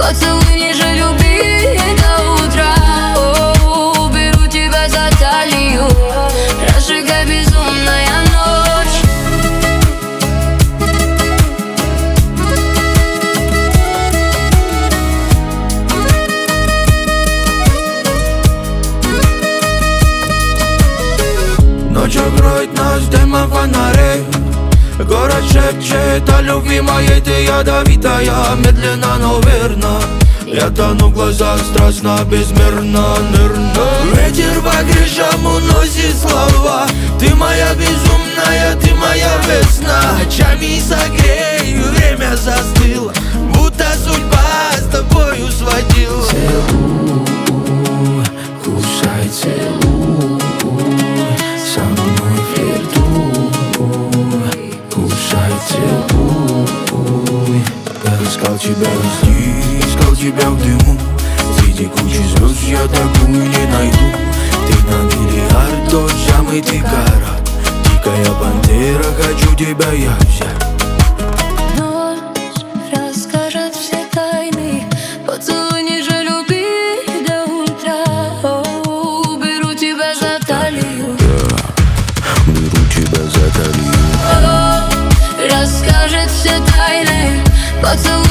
поцелуй ниже, люби до утра. Беру тебя за талию, разжигай безумная ночь. Ночь окроет нас дымом фонарей. Город шепчет о любви моей, ты ядовитая, медленно, но верно. Я тону в глазах страстно, безмерно, нырну. Ветер по крышам уносит слова. Ты моя безумная, ты моя весна. Ночами согрей, время застыло, будто судьба с тобою сводила. Целуй, кусай, целуй, со мной флиртуй, кусай, целуй. Я искал тебя везде, искал тебя в дыму. Среди кучи звезд я такую не найду. Ты на миллиард тот самый ты гора. Дикая пантера, хочу тебя я взять. Ночь расскажет все тайны, поцелуй ниже, люби до утра. Беру тебя за талию, Беру тебя за талию. расскажет все тайны, поцелуй